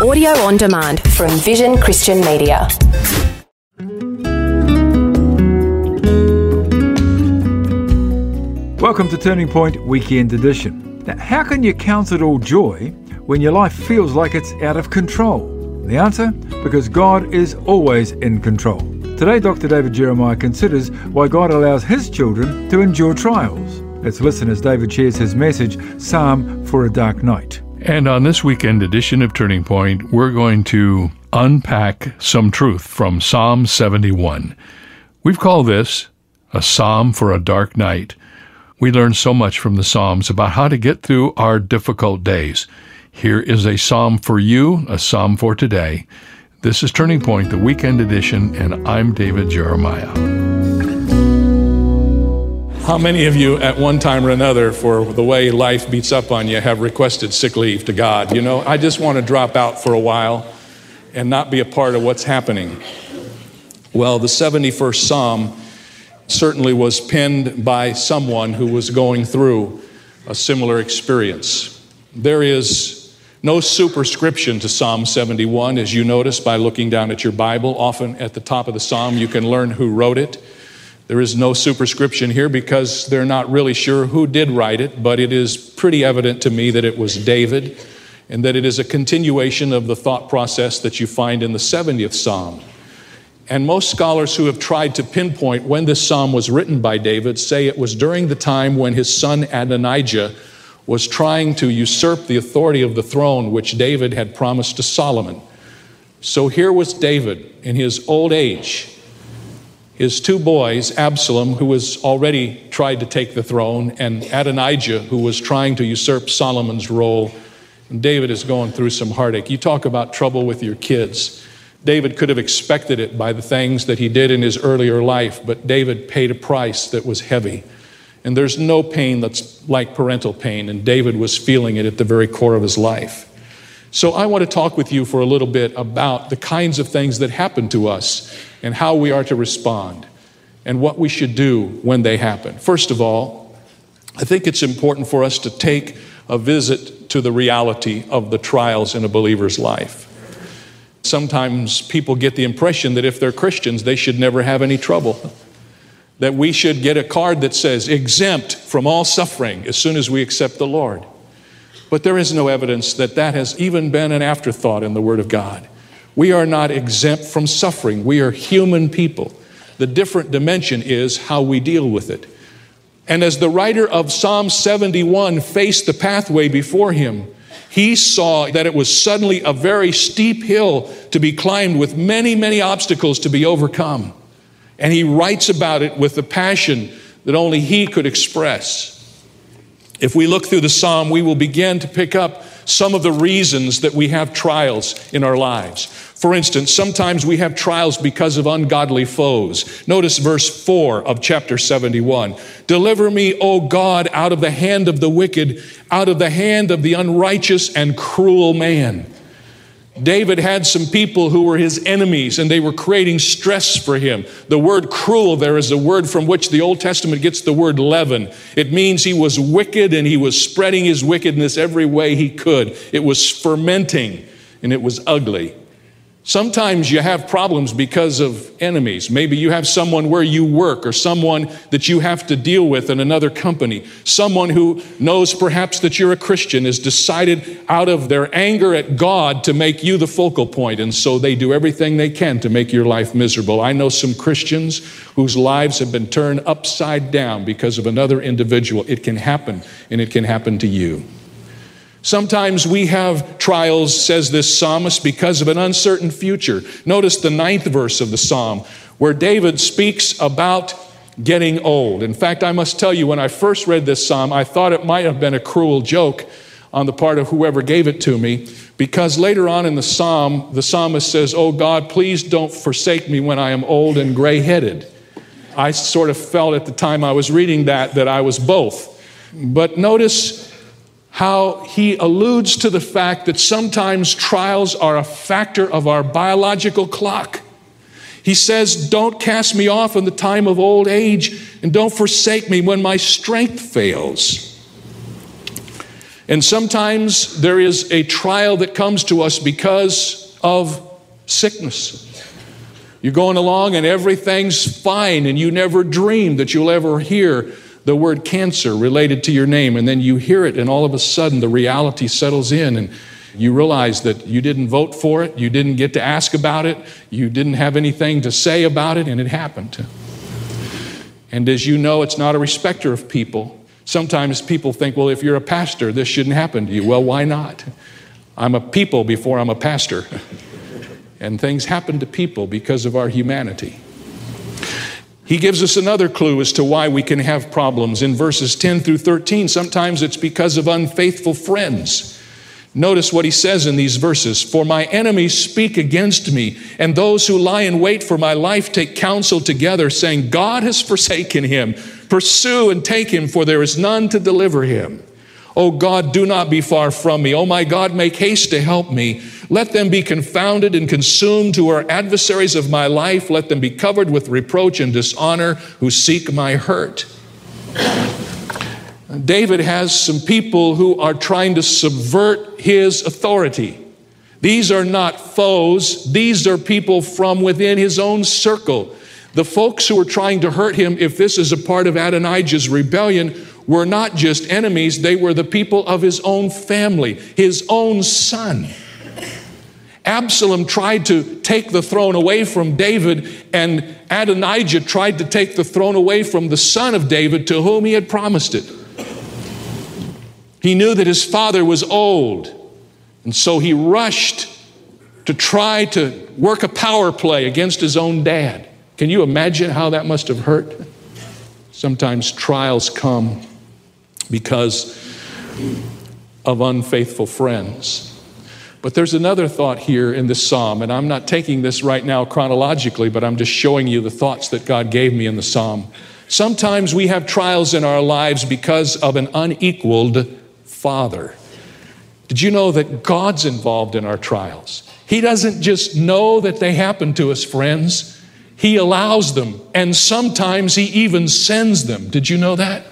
Audio on demand from Vision Christian Media. Welcome to Turning Point Weekend Edition. Now, how can you count it all joy when your life feels like it's out of control? The answer? Because God is always in control. Today, Dr. David Jeremiah considers why God allows his children to endure trials. Let's listen as David shares his message, Psalm for a Dark Night. And on this weekend edition of Turning Point, we're going to unpack some truth from Psalm 71. We've called this a Psalm for a Dark Night. We learn so much from the Psalms about how to get through our difficult days. Here is a Psalm for you, a Psalm for today. This is Turning Point, the weekend edition, and I'm David Jeremiah. How many of you at one time or another, for the way life beats up on you, have requested sick leave to God? You know, I just want to drop out for a while and not be a part of what's happening. Well, the 71st Psalm certainly was penned by someone who was going through a similar experience. There is no superscription to Psalm 71, as you notice by looking down at your Bible. Often at the top of the Psalm, you can learn who wrote it. There is no superscription here because they're not really sure who did write it, but it is pretty evident to me that it was David and that it is a continuation of the thought process that you find in the 70th Psalm. And most scholars who have tried to pinpoint when this psalm was written by David say it was during the time when his son Adonijah was trying to usurp the authority of the throne which David had promised to Solomon. So here was David in his old age, his two boys, Absalom, who was already tried to take the throne, and Adonijah, who was trying to usurp Solomon's role. And David is going through some heartache. You talk about trouble with your kids. David could have expected it by the things that he did in his earlier life, but David paid a price that was heavy. And there's no pain that's like parental pain, and David was feeling it at the very core of his life. So I want to talk with you for a little bit about the kinds of things that happen to us and how we are to respond and what we should do when they happen. First of all, I think it's important for us to take a visit to the reality of the trials in a believer's life. Sometimes people get the impression that if they're Christians, they should never have any trouble. That we should get a card that says exempt from all suffering as soon as we accept the Lord. But there is no evidence that that has even been an afterthought in the Word of God. We are not exempt from suffering. We are human people. The different dimension is how we deal with it. And as the writer of Psalm 71 faced the pathway before him, he saw that it was suddenly a very steep hill to be climbed with many, many obstacles to be overcome. And he writes about it with the passion that only he could express. If we look through the psalm, we will begin to pick up some of the reasons that we have trials in our lives. For instance, sometimes we have trials because of ungodly foes. Notice verse 4 of chapter 71. Deliver me, O God, out of the hand of the wicked, out of the hand of the unrighteous and cruel man. David had some people who were his enemies, and they were creating stress for him. The word cruel there is a word from which the Old Testament gets the word leaven. It means he was wicked, and he was spreading his wickedness every way he could. It was fermenting, and it was ugly. Sometimes you have problems because of enemies. Maybe you have someone where you work or someone that you have to deal with in another company. Someone who knows perhaps that you're a Christian has decided out of their anger at God to make you the focal point, and so they do everything they can to make your life miserable. I know some Christians whose lives have been turned upside down because of another individual. It can happen, and it can happen to you. Sometimes we have trials, says this psalmist, because of an uncertain future. Notice the 9th verse of the psalm, where David speaks about getting old. In fact, I must tell you, when I first read this psalm, I thought it might have been a cruel joke on the part of whoever gave it to me, because later on in the psalm, the psalmist says, "Oh God, please don't forsake me when I am old and gray-headed." I sort of felt at the time I was reading that I was both. But notice how he alludes to the fact that sometimes trials are a factor of our biological clock. He says, don't cast me off in the time of old age, and don't forsake me when my strength fails. And sometimes there is a trial that comes to us because of sickness. You're going along and everything's fine, and you never dream that you'll ever hear the word cancer related to your name. And then you hear it, and all of a sudden the reality settles in, and you realize that you didn't vote for it, you didn't get to ask about it, you didn't have anything to say about it, and it happened. And as you know, it's not a respecter of people. Sometimes people think, well, if you're a pastor, this shouldn't happen to you. Well, why not? I'm a people before I'm a pastor. And things happen to people because of our humanity. He gives us another clue as to why we can have problems. In verses 10 through 13, sometimes it's because of unfaithful friends. Notice what he says in these verses. For my enemies speak against me, and those who lie in wait for my life take counsel together, saying, God has forsaken him. Pursue and take him, for there is none to deliver him. O God, do not be far from me. O my God, make haste to help me. Let them be confounded and consumed who are adversaries of my life. Let them be covered with reproach and dishonor who seek my hurt. David has some people who are trying to subvert his authority. These are not foes. These are people from within his own circle. The folks who are trying to hurt him, if this is a part of Adonijah's rebellion, were not just enemies. They were the people of his own family, his own son. Absalom tried to take the throne away from David, and Adonijah tried to take the throne away from the son of David to whom he had promised it. He knew that his father was old, and so he rushed to try to work a power play against his own dad. Can you imagine how that must have hurt? Sometimes trials come because of unfaithful friends. But there's another thought here in this psalm, and I'm not taking this right now chronologically, but I'm just showing you the thoughts that God gave me in the psalm. Sometimes we have trials in our lives because of an unequaled father. Did you know that God's involved in our trials? He doesn't just know that they happen to us, friends. He allows them, and sometimes he even sends them. Did you know that?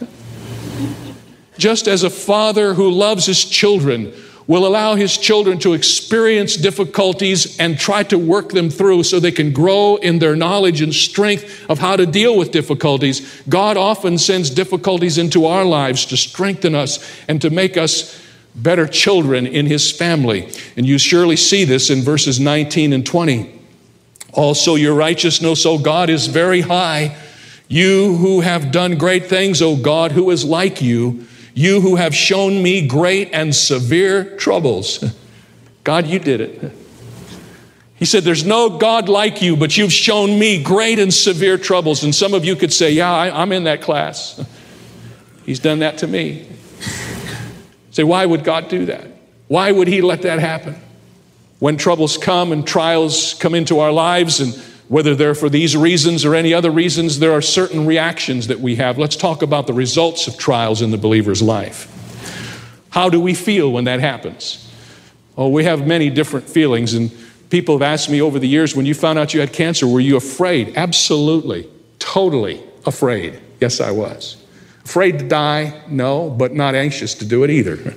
Just as a father who loves his children will allow his children to experience difficulties and try to work them through so they can grow in their knowledge and strength of how to deal with difficulties, God often sends difficulties into our lives to strengthen us and to make us better children in his family. And you surely see this in verses 19 and 20. Also your righteousness, O God, is very high. You who have done great things, O God, who is like you? You who have shown me great and severe troubles. God, you did it. He said, there's no God like you, but you've shown me great and severe troubles. And some of you could say, yeah, I'm in that class. He's done that to me. Say, why would God do that? Why would he let that happen? When troubles come and trials come into our lives, and whether they're for these reasons or any other reasons, there are certain reactions that we have. Let's talk about the results of trials in the believer's life. How do we feel when that happens? Oh, we have many different feelings, and people have asked me over the years, when you found out you had cancer, were you afraid? Absolutely, totally afraid. Yes, I was. Afraid to die? No, but not anxious to do it either.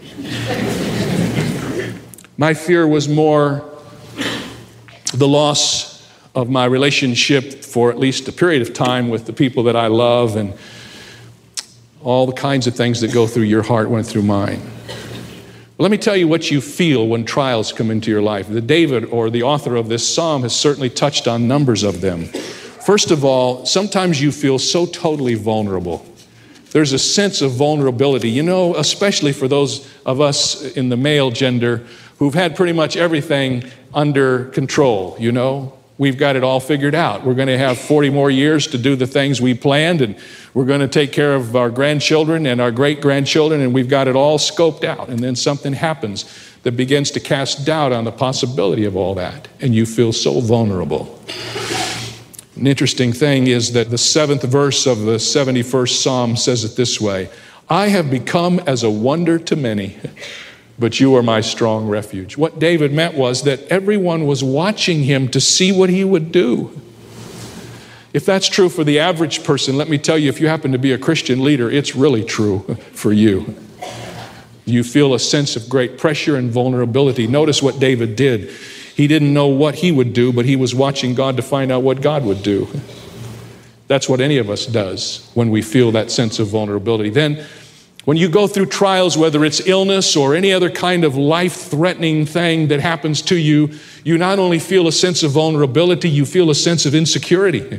My fear was more the loss of my relationship for at least a period of time with the people that I love, and all the kinds of things that go through your heart went through mine. But let me tell you what you feel when trials come into your life. David, or the author of this psalm, has certainly touched on numbers of them. First of all, sometimes you feel so totally vulnerable. There's a sense of vulnerability, you know, especially for those of us in the male gender who've had pretty much everything under control, you know. We've got it all figured out. We're going to have 40 more years to do the things we planned, and we're going to take care of our grandchildren and our great-grandchildren, and we've got it all scoped out. And then something happens that begins to cast doubt on the possibility of all that, and you feel so vulnerable. An interesting thing is that the 7th verse of the 71st Psalm says it this way: I have become as a wonder to many, but you are my strong refuge. What David meant was that everyone was watching him to see what he would do. If that's true for the average person, let me tell you, if you happen to be a Christian leader, it's really true for you. You feel a sense of great pressure and vulnerability. Notice what David did. He didn't know what he would do, but he was watching God to find out what God would do. That's what any of us does when we feel that sense of vulnerability. Then, when you go through trials, whether it's illness or any other kind of life-threatening thing that happens to you, you not only feel a sense of vulnerability, you feel a sense of insecurity.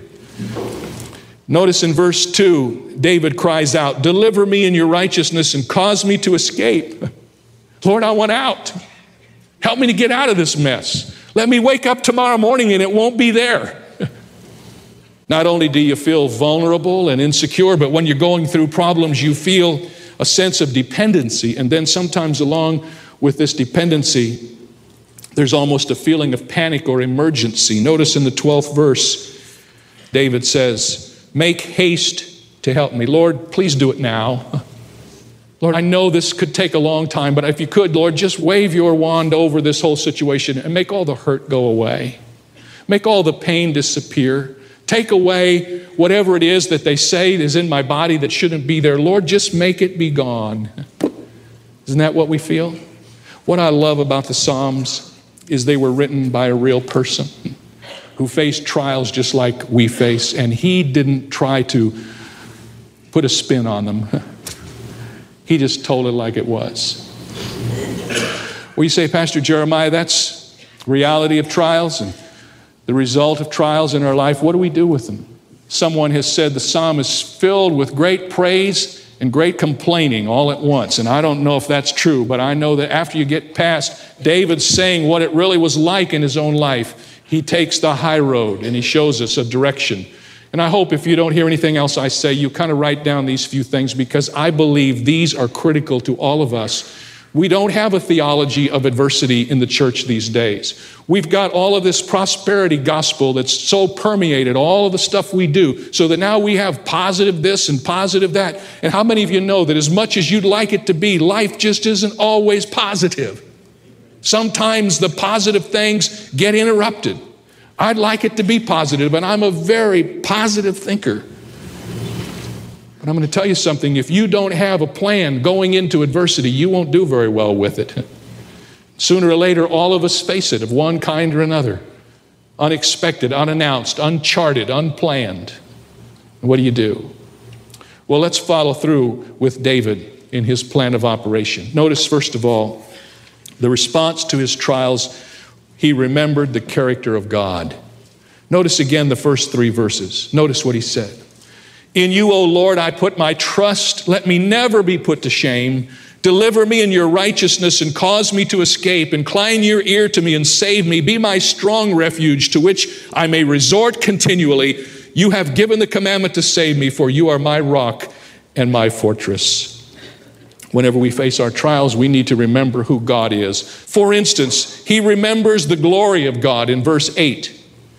Notice in verse 2, David cries out, "Deliver me in your righteousness and cause me to escape." Lord, I want out. Help me to get out of this mess. Let me wake up tomorrow morning and it won't be there. Not only do you feel vulnerable and insecure, but when you're going through problems, you feel a sense of dependency. And then sometimes along with this dependency, there's almost a feeling of panic or emergency. Notice in the 12th verse, David says, "Make haste to help me." Lord, please do it now. Lord, I know this could take a long time, but if you could, Lord, just wave your wand over this whole situation and make all the hurt go away. Make all the pain disappear. Take away whatever it is that they say is in my body that shouldn't be there. Lord, just make it be gone. Isn't that what we feel? What I love about the Psalms is they were written by a real person who faced trials just like we face, and he didn't try to put a spin on them. He just told it like it was. Well, you say, Pastor Jeremiah, that's reality of trials and the result of trials in our life. What do we do with them? Someone has said the psalm is filled with great praise and great complaining all at once. And I don't know if that's true, but I know that after you get past David saying what it really was like in his own life, he takes the high road and he shows us a direction. And I hope if you don't hear anything else I say, you kind of write down these few things, because I believe these are critical to all of us. We don't have a theology of adversity in the church these days. We've got all of this prosperity gospel that's so permeated all of the stuff we do, so that now we have positive this and positive that. And how many of you know that as much as you'd like it to be, life just isn't always positive? Sometimes the positive things get interrupted. I'd like it to be positive, and I'm a very positive thinker. But I'm going to tell you something. If you don't have a plan going into adversity, you won't do very well with it. Sooner or later, all of us face it of one kind or another. Unexpected, unannounced, uncharted, unplanned. What do? Well, let's follow through with David in his plan of operation. Notice, first of all, the response to his trials. He remembered the character of God. Notice again the first 3 verses. Notice what he said. "In you, O Lord, I put my trust. Let me never be put to shame. Deliver me in your righteousness and cause me to escape. Incline your ear to me and save me. Be my strong refuge to which I may resort continually. You have given the commandment to save me, for you are my rock and my fortress." Whenever we face our trials, we need to remember who God is. For instance, he remembers the glory of God in verse 8.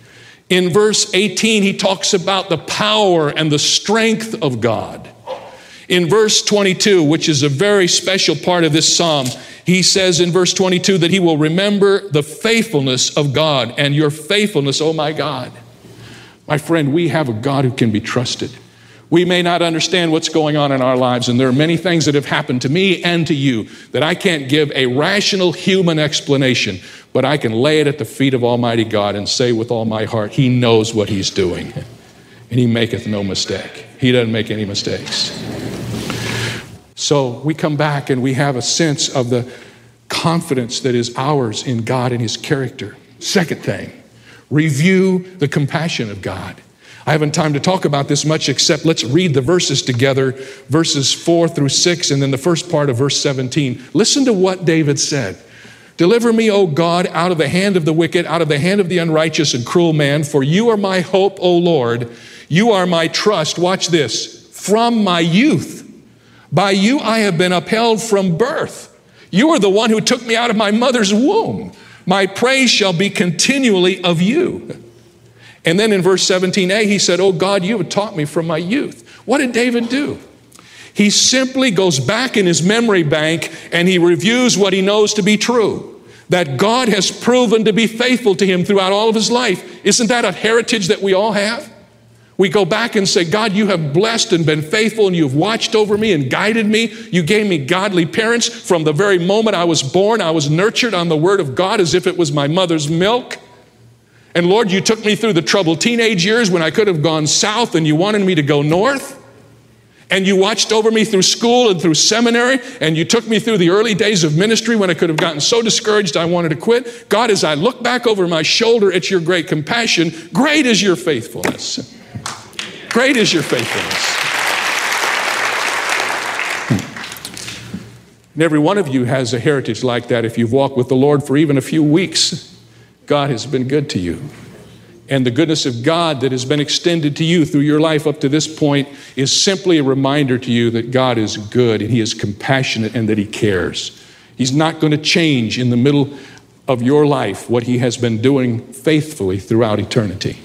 In verse 18, he talks about the power and the strength of God. In verse 22, which is a very special part of this psalm, he says in verse 22 that he will remember the faithfulness of God, and your faithfulness, oh my God. My friend, we have a God who can be trusted. We may not understand what's going on in our lives, and there are many things that have happened to me and to you that I can't give a rational human explanation, but I can lay it at the feet of Almighty God and say with all my heart, he knows what he's doing, and he maketh no mistake. He doesn't make any mistakes. So we come back and we have a sense of the confidence that is ours in God and his character. Second thing, review the compassion of God. I haven't time to talk about this much, except let's read the verses together, verses 4 through 6, and then the first part of verse 17. Listen to what David said. "Deliver me, O God, out of the hand of the wicked, out of the hand of the unrighteous and cruel man, for you are my hope, O Lord. You are my trust." Watch this. "From my youth. By you I have been upheld from birth. You are the one who took me out of my mother's womb. My praise shall be continually of you." And then in verse 17a, he said, "Oh God, you have taught me from my youth." What did David do? He simply goes back in his memory bank and he reviews what he knows to be true, that God has proven to be faithful to him throughout all of his life. Isn't that a heritage that we all have? We go back and say, God, you have blessed and been faithful, and you've watched over me and guided me. You gave me godly parents. From the very moment I was born, I was nurtured on the Word of God as if it was my mother's milk. And Lord, you took me through the troubled teenage years when I could have gone south and you wanted me to go north. And you watched over me through school and through seminary, and you took me through the early days of ministry when I could have gotten so discouraged I wanted to quit. God, as I look back over my shoulder at your great compassion, great is your faithfulness. Great is your faithfulness. And every one of you has a heritage like that. If you've walked with the Lord for even a few weeks, God has been good to you. And the goodness of God that has been extended to you through your life up to this point is simply a reminder to you that God is good and He is compassionate and that He cares. He's not going to change in the middle of your life what He has been doing faithfully throughout eternity.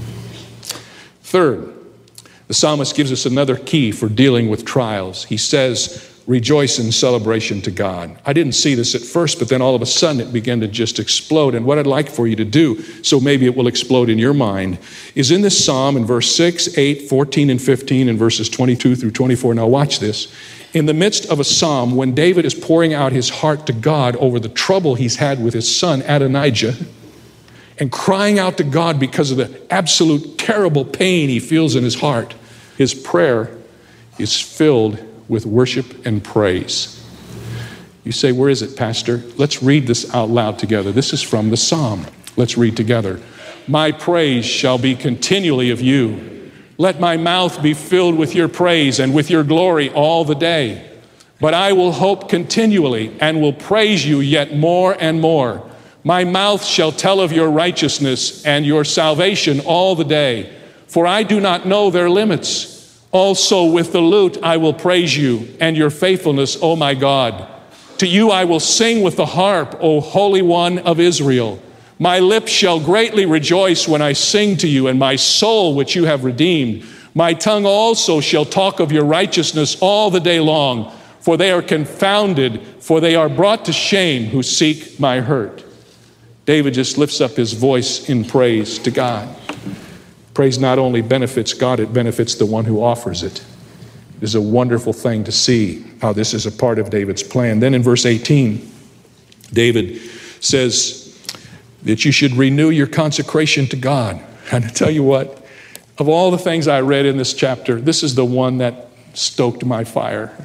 Third, the psalmist gives us another key for dealing with trials. He says, rejoice in celebration to God. I didn't see this at first, but then all of a sudden it began to just explode. And what I'd like for you to do, so maybe it will explode in your mind, is in this psalm in verse 6, 8, 14, and 15, and verses 22 through 24. Now watch this. In the midst of a psalm, when David is pouring out his heart to God over the trouble he's had with his son Adonijah, and crying out to God because of the absolute terrible pain he feels in his heart, his prayer is filled with worship and praise. You say, where is it, Pastor? Let's read this out loud together. This is from the Psalm. Let's read together. My praise shall be continually of you. Let my mouth be filled with your praise and with your glory all the day. But I will hope continually and will praise you yet more and more. My mouth shall tell of your righteousness and your salvation all the day. For I do not know their limits. Also with the lute I will praise you and your faithfulness, O my God. To you I will sing with the harp, O Holy One of Israel. My lips shall greatly rejoice when I sing to you, and my soul which you have redeemed. My tongue also shall talk of your righteousness all the day long, for they are confounded, for they are brought to shame who seek my hurt. David just lifts up his voice in praise to God. Praise not only benefits God, it benefits the one who offers it. It is a wonderful thing to see how this is a part of David's plan. Then in verse 18, David says that you should renew your consecration to God. And I tell you what, of all the things I read in this chapter, this is the one that stoked my fire.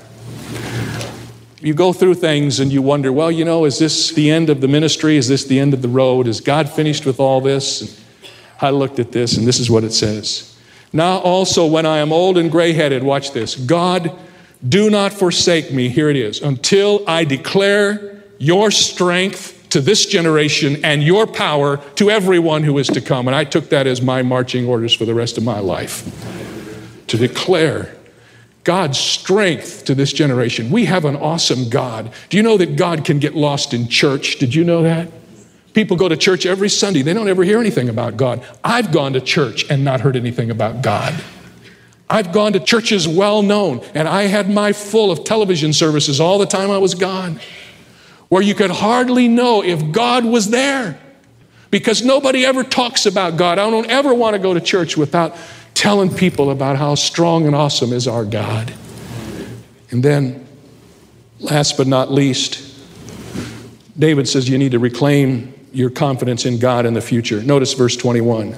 You go through things and you wonder, well, you know, is this the end of the ministry? Is this the end of the road? Is God finished with all this? I looked at this, and this is what it says. Now also, when I am old and gray-headed, watch this. God, do not forsake me, here it is, until I declare your strength to this generation and your power to everyone who is to come. And I took that as my marching orders for the rest of my life. To declare God's strength to this generation. We have an awesome God. Do you know that God can get lost in church? Did you know that? People go to church every Sunday. They don't ever hear anything about God. I've gone to church and not heard anything about God. I've gone to churches well known, and I had my full of television services all the time I was gone, where you could hardly know if God was there, because nobody ever talks about God. I don't ever want to go to church without telling people about how strong and awesome is our God. And then, last but not least, David says you need to reclaim your confidence in God in the future. Notice verse 21.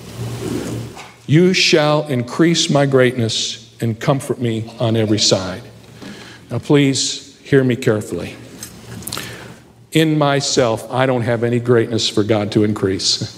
You shall increase my greatness and comfort me on every side. Now please hear me carefully. In myself, I don't have any greatness for God to increase.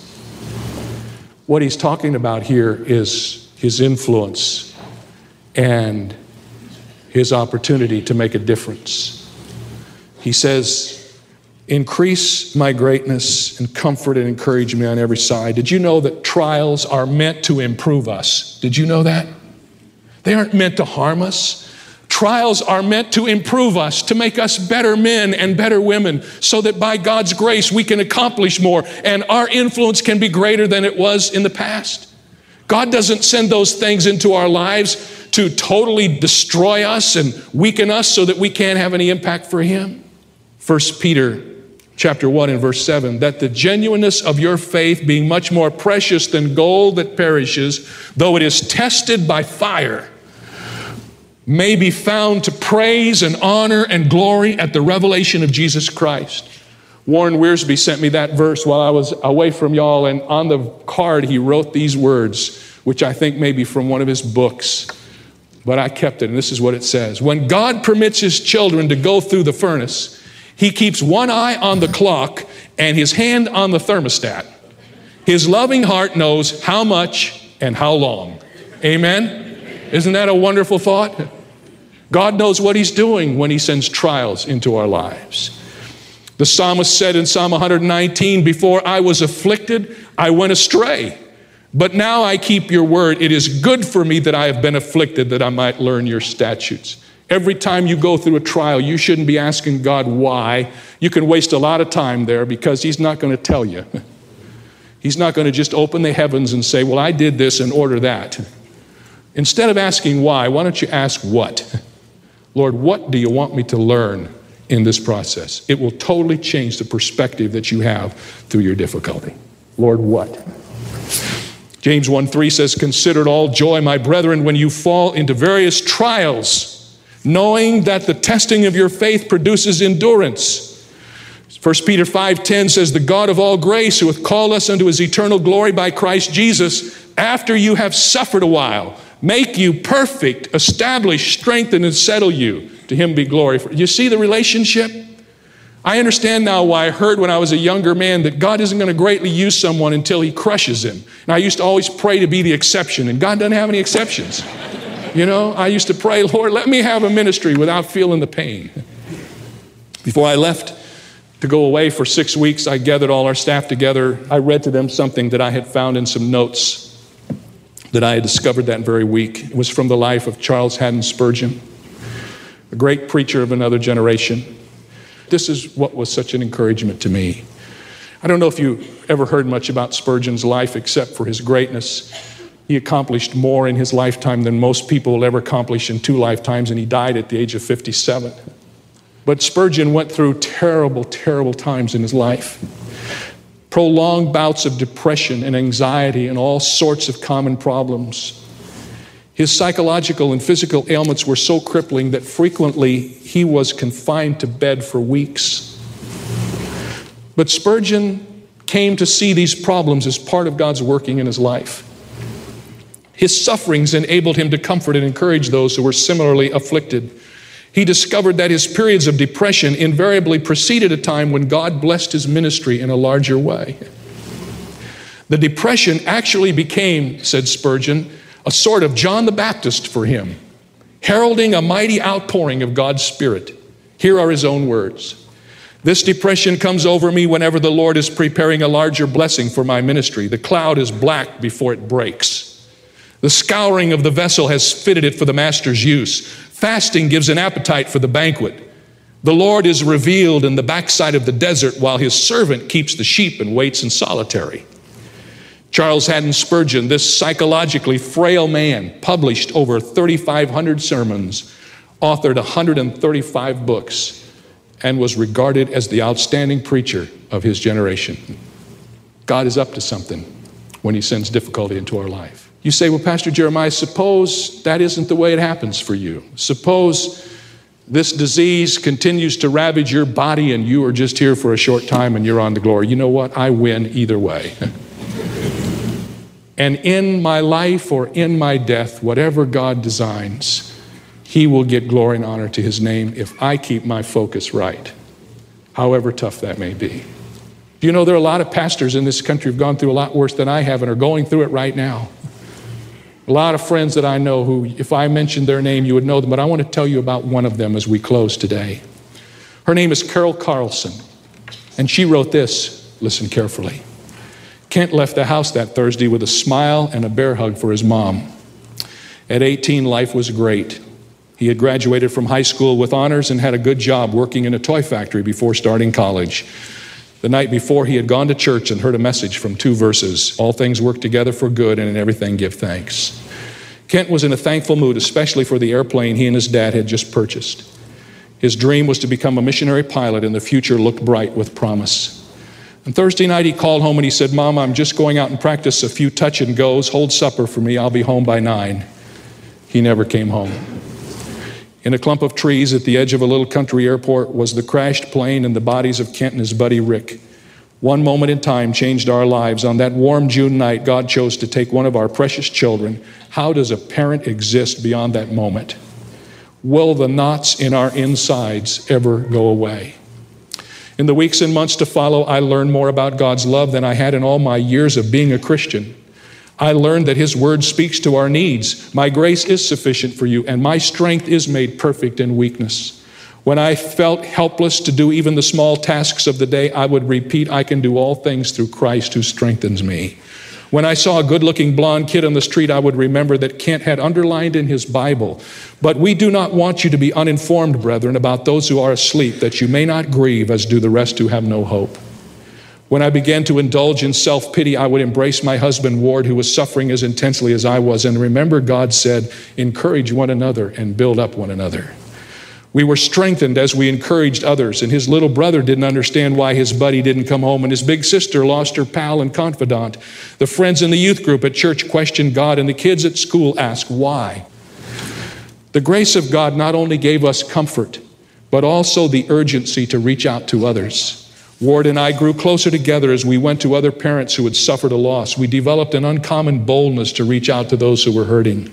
What he's talking about here is his influence and his opportunity to make a difference. He says, increase my greatness and comfort and encourage me on every side. Did you know that trials are meant to improve us? Did you know that? They aren't meant to harm us. Trials are meant to improve us, to make us better men and better women, so that by God's grace we can accomplish more and our influence can be greater than it was in the past. God doesn't send those things into our lives to totally destroy us and weaken us so that we can't have any impact for Him. 1 Peter chapter 1 and verse 7, that the genuineness of your faith, being much more precious than gold that perishes, though it is tested by fire, may be found to praise and honor and glory at the revelation of Jesus Christ. Warren Wiersbe sent me that verse while I was away from y'all, and on the card he wrote these words, which I think may be from one of his books, but I kept it, and this is what it says. When God permits his children to go through the furnace, he keeps one eye on the clock and his hand on the thermostat. His loving heart knows how much and how long. Amen? Isn't that a wonderful thought? God knows what he's doing when he sends trials into our lives. The psalmist said in Psalm 119, before I was afflicted, I went astray. But now I keep your word. It is good for me that I have been afflicted, that I might learn your statutes. Every time you go through a trial, you shouldn't be asking God why. You can waste a lot of time there because he's not going to tell you. He's not going to just open the heavens and say, well, I did this and order that. Instead of asking why don't you ask what? Lord, what do you want me to learn in this process? It will totally change the perspective that you have through your difficulty. Lord, what? James 1:3 says, consider it all joy, my brethren, when you fall into various trials, knowing that the testing of your faith produces endurance. 1 Peter 5:10 says, the God of all grace, who hath called us unto his eternal glory by Christ Jesus, after you have suffered a while, make you perfect, establish, strengthen, and settle you. To him be glory. You see the relationship? I understand now why I heard when I was a younger man that God isn't going to greatly use someone until he crushes him. And I used to always pray to be the exception, and God doesn't have any exceptions. You know, I used to pray, Lord, let me have a ministry without feeling the pain. Before I left to go away for 6 weeks, I gathered all our staff together. I read to them something that I had found in some notes that I had discovered that very week. It was from the life of Charles Haddon Spurgeon, a great preacher of another generation. This is what was such an encouragement to me. I don't know if you ever heard much about Spurgeon's life except for his greatness. He accomplished more in his lifetime than most people will ever accomplish in 2 lifetimes, and he died at the age of 57. But Spurgeon went through terrible, terrible times in his life. Prolonged bouts of depression and anxiety and all sorts of common problems. His psychological and physical ailments were so crippling that frequently he was confined to bed for weeks. But Spurgeon came to see these problems as part of God's working in his life. His sufferings enabled him to comfort and encourage those who were similarly afflicted. He discovered that his periods of depression invariably preceded a time when God blessed his ministry in a larger way. The depression actually became, said Spurgeon, a sort of John the Baptist for him, heralding a mighty outpouring of God's Spirit. Here are his own words. This depression comes over me whenever the Lord is preparing a larger blessing for my ministry. The cloud is black before it breaks. The scouring of the vessel has fitted it for the master's use. Fasting gives an appetite for the banquet. The Lord is revealed in the backside of the desert while his servant keeps the sheep and waits in solitary. Charles Haddon Spurgeon, this psychologically frail man, published over 3,500 sermons, authored 135 books, and was regarded as the outstanding preacher of his generation. God is up to something when he sends difficulty into our life. You say, well, Pastor Jeremiah, suppose that isn't the way it happens for you. Suppose this disease continues to ravage your body and you are just here for a short time and you're on to glory. You know what? I win either way. And in my life or in my death, whatever God designs, he will get glory and honor to his name if I keep my focus right, however tough that may be. Do you know there are a lot of pastors in this country who've gone through a lot worse than I have and are going through it right now? A lot of friends that I know who, if I mentioned their name, you would know them, but I want to tell you about one of them as we close today. Her name is Carol Carlson, and she wrote this, listen carefully. Kent left the house that Thursday with a smile and a bear hug for his mom. At 18, life was great. He had graduated from high school with honors and had a good job working in a toy factory before starting college. The night before, he had gone to church and heard a message from 2 verses. All things work together for good, and in everything give thanks. Kent was in a thankful mood, especially for the airplane he and his dad had just purchased. His dream was to become a missionary pilot, and the future looked bright with promise. And Thursday night he called home and he said, "Mom, I'm just going out and practice a few touch and goes. Hold supper for me. I'll be home by 9. He never came home. In a clump of trees at the edge of a little country airport was the crashed plane and the bodies of Kent and his buddy Rick. One moment in time changed our lives. On that warm June night, God chose to take one of our precious children. How does a parent exist beyond that moment? Will the knots in our insides ever go away?" In the weeks and months to follow, I learned more about God's love than I had in all my years of being a Christian. I learned that His Word speaks to our needs. My grace is sufficient for you, and my strength is made perfect in weakness. When I felt helpless to do even the small tasks of the day, I would repeat, "I can do all things through Christ who strengthens me." When I saw a good-looking blonde kid on the street, I would remember that Kent had underlined in his Bible, "But we do not want you to be uninformed, brethren, about those who are asleep, that you may not grieve as do the rest who have no hope." When I began to indulge in self-pity, I would embrace my husband, Ward, who was suffering as intensely as I was, and remember God said, "Encourage one another and build up one another." We were strengthened as we encouraged others, and his little brother didn't understand why his buddy didn't come home, and his big sister lost her pal and confidant. The friends in the youth group at church questioned God, and the kids at school asked why. The grace of God not only gave us comfort, but also the urgency to reach out to others. Ward and I grew closer together as we went to other parents who had suffered a loss. We developed an uncommon boldness to reach out to those who were hurting.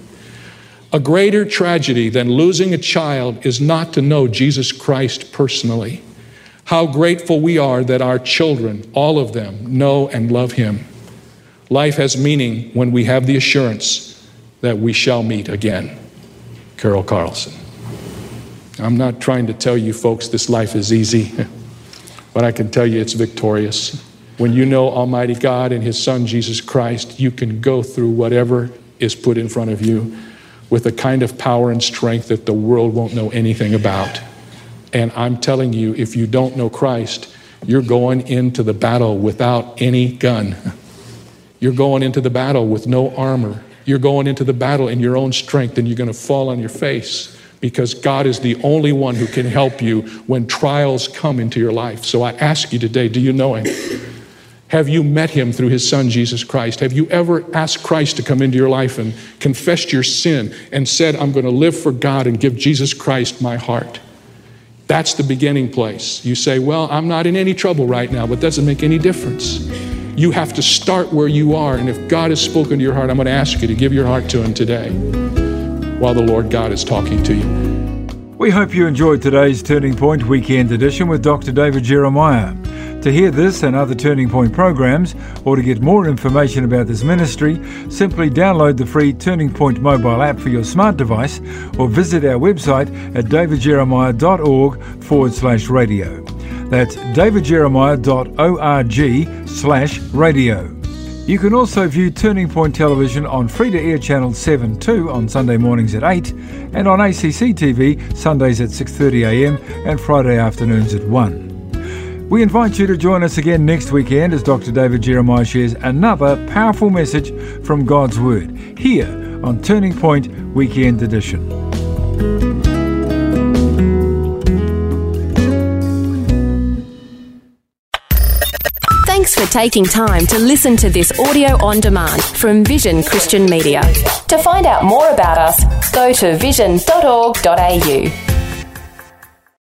A greater tragedy than losing a child is not to know Jesus Christ personally. How grateful we are that our children, all of them, know and love Him. Life has meaning when we have the assurance that we shall meet again. Carol Carlson. I'm not trying to tell you folks this life is easy, but I can tell you it's victorious. When you know Almighty God and His Son Jesus Christ, you can go through whatever is put in front of you with a kind of power and strength that the world won't know anything about. And I'm telling you, if you don't know Christ, you're going into the battle without any gun. You're going into the battle with no armor. You're going into the battle in your own strength, and you're going to fall on your face because God is the only one who can help you when trials come into your life. So I ask you today, do you know Him? Have you met Him through His Son, Jesus Christ? Have you ever asked Christ to come into your life and confessed your sin and said, "I'm going to live for God and give Jesus Christ my heart"? That's the beginning place. You say, "Well, I'm not in any trouble right now," but it doesn't make any difference. You have to start where you are, and if God has spoken to your heart, I'm going to ask you to give your heart to Him today while the Lord God is talking to you. We hope you enjoyed today's Turning Point Weekend Edition with Dr. David Jeremiah. To hear this and other Turning Point programs, or to get more information about this ministry, simply download the free Turning Point mobile app for your smart device, or visit our website at davidjeremiah.org/radio. That's davidjeremiah.org/radio. You can also view Turning Point Television on free-to-air channel 7-2 on Sunday mornings at 8, and on ACC TV Sundays at 6:30 a.m. and Friday afternoons at 1. We invite you to join us again next weekend as Dr. David Jeremiah shares another powerful message from God's Word, here on Turning Point Weekend Edition. Thanks for taking time to listen to this audio on demand from Vision Christian Media. To find out more about us, go to vision.org.au.